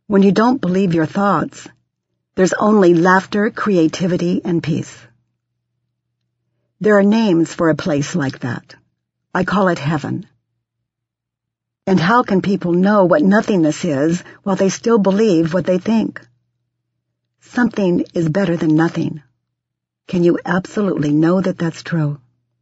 When you don't believe your thoughts, there's only laughter, creativity, and peace. There are names for a place like that. I call it heaven. And how can people know what nothingness is while they still believe what they think? Something is better than nothing. Can you absolutely know that that's true?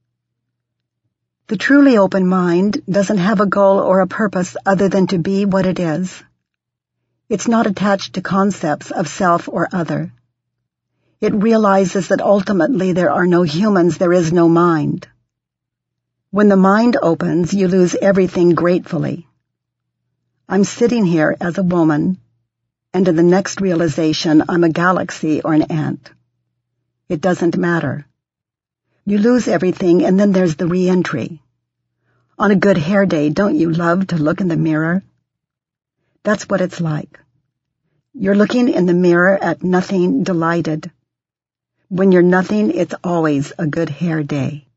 The truly open mind doesn't have a goal or a purpose other than to be what it is. It's not attached to concepts of self or other. It realizes that ultimately there are no humans, there is no mind. When the mind opens, you lose everything gratefully. I'm sitting here as a woman, and in the next realization, I'm a galaxy or an ant. It doesn't matter. You lose everything, and then there's the re-entry. On a good hair day, don't you love to look in the mirror? That's what it's like. You're looking in the mirror at nothing, delighted. When you're nothing, it's always a good hair day.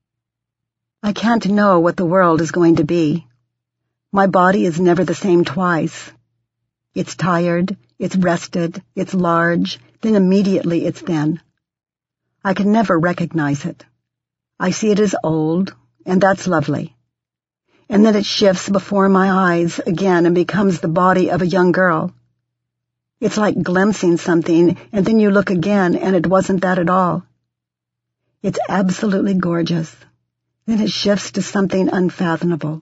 I can't know what the world is going to be. My body is never the same twice. It's tired, it's rested, it's large, then immediately it's thin. I can never recognize it. I see it as old, and that's lovely. And then it shifts before my eyes again and becomes the body of a young girl. It's like glimpsing something, and then you look again, and it wasn't that at all. It's absolutely gorgeous. Then it shifts to something unfathomable.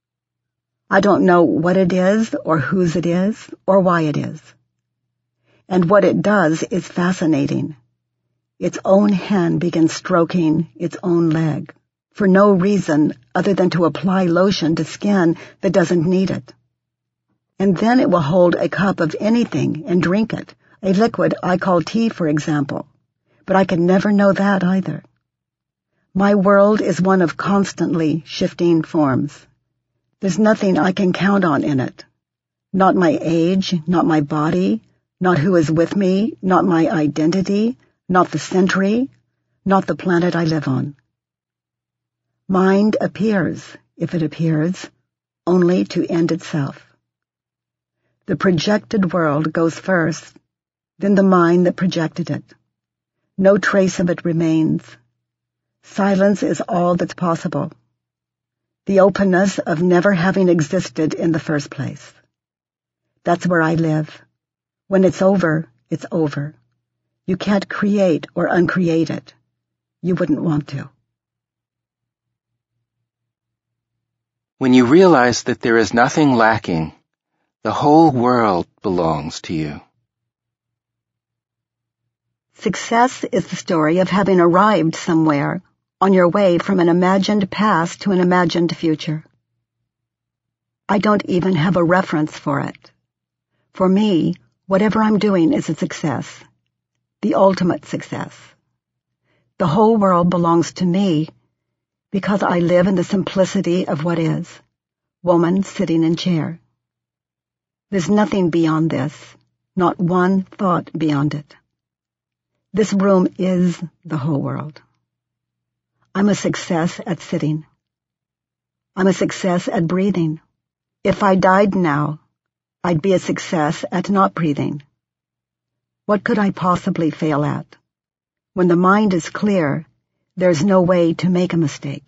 I don't know what it is, or whose it is, or why it is. And what it does is fascinating. Its own hand begins stroking its own leg, for no reason other than to apply lotion to skin that doesn't need it. And then it will hold a cup of anything and drink it, a liquid I call tea, for example. But I can never know that either. My world is one of constantly shifting forms. There's nothing I can count on in it. Not my age, not my body, not who is with me, not my identity, not the century, not the planet I live on. Mind appears, if it appears, only to end itself. The projected world goes first, then the mind that projected it. No trace of it remains. Silence is all that's possible. The openness of never having existed in the first place. That's where I live. When it's over, it's over. You can't create or uncreate it. You wouldn't want to. When you realize that there is nothing lacking, the whole world belongs to you. Success is the story of having arrived somewhere on your way from an imagined past to an imagined future. I don't even have a reference for it. For me, whatever I'm doing is a success, the ultimate success. The whole world belongs to me because I live in the simplicity of what is, woman sitting in chair. There's nothing beyond this, not one thought beyond it. This room is the whole world. I'm a success at sitting. I'm a success at breathing. If I died now, I'd be a success at not breathing. What could I possibly fail at? When the mind is clear, there's no way to make a mistake.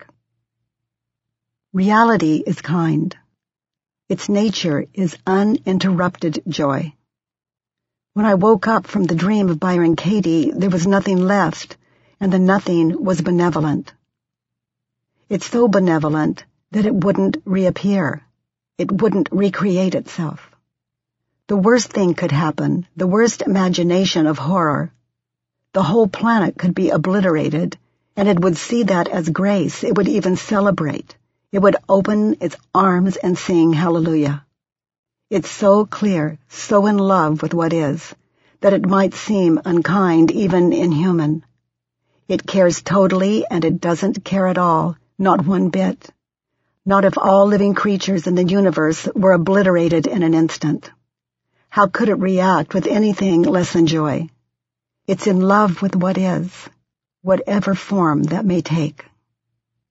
Reality is kind. Its nature is uninterrupted joy. When I woke up from the dream of Byron Katie, there was nothing left, and the nothing was benevolent. It's so benevolent that it wouldn't reappear. It wouldn't recreate itself. The worst thing could happen, the worst imagination of horror. The whole planet could be obliterated, and it would see that as grace. It would even celebrate. It would open its arms and sing hallelujah. It's so clear, so in love with what is, that it might seem unkind, even inhuman. It cares totally, and it doesn't care at all, not one bit. Not if all living creatures in the universe were obliterated in an instant. How could it react with anything less than joy? It's in love with what is, whatever form that may take.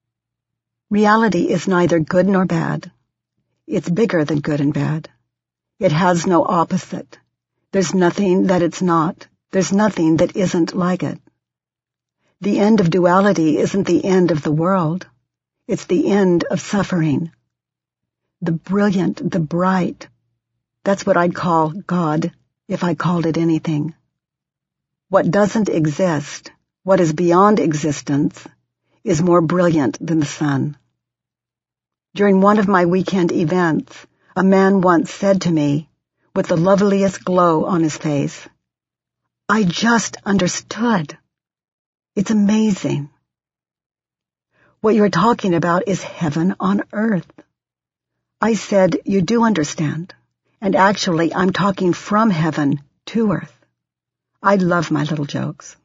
Reality is neither good nor bad. It's bigger than good and bad. It has no opposite. There's nothing that it's not. There's nothing that isn't like it. The end of duality isn't the end of the world. It's the end of suffering. The brilliant, the bright, that's what I'd call God, if I called it anything. What doesn't exist, what is beyond existence, is more brilliant than the sun. During one of my weekend events, a man once said to me, with the loveliest glow on his face, "I just understood. It's amazing." What you're talking about is heaven on earth. I said, "You do understand. And actually, I'm talking from heaven to earth." I love my little jokes.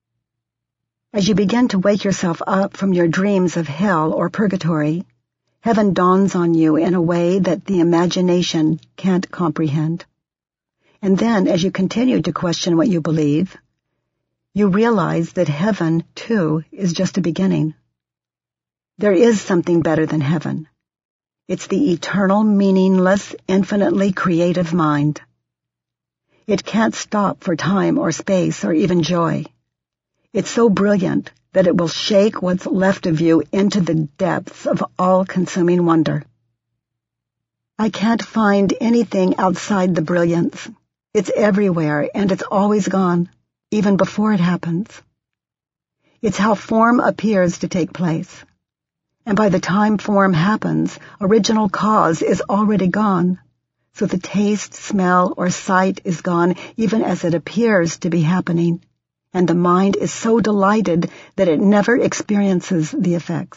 As you begin to wake yourself up from your dreams of hell or purgatory, heaven dawns on you in a way that the imagination can't comprehend. And then, as you continue to question what you believe, you realize that heaven, too, is just a beginning. There is something better than heaven. It's the eternal, meaningless, infinitely creative mind. It can't stop for time or space or even joy. It's so brilliant that it will shake what's left of you into the depths of all-consuming wonder. I can't find anything outside the brilliance. It's everywhere, and it's always gone, even before it happens. It's how form appears to take place. And by the time form happens, original cause is already gone. So the taste, smell, or sight is gone even as it appears to be happening. And the mind is so delighted that it never experiences the effects.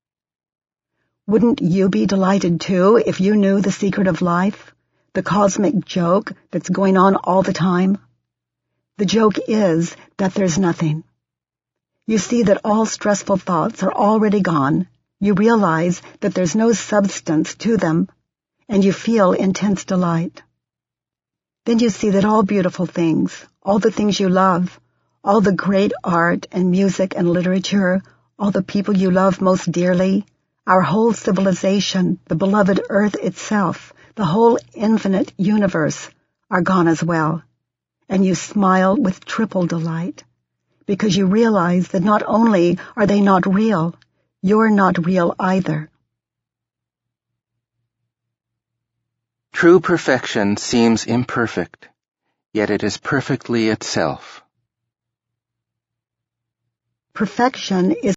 Wouldn't you be delighted too if you knew the secret of life, the cosmic joke that's going on all the time? The joke is that there's nothing. You see that all stressful thoughts are already gone. You realize that there's no substance to them, and you feel intense delight. Then you see that all beautiful things, all the things you love, all the great art and music and literature, all the people you love most dearly, our whole civilization, the beloved earth itself, the whole infinite universe, are gone as well. And you smile with triple delight, because you realize that not only are they not real, you're not real either. True perfection seems imperfect, yet it is perfectly itself. Perfection is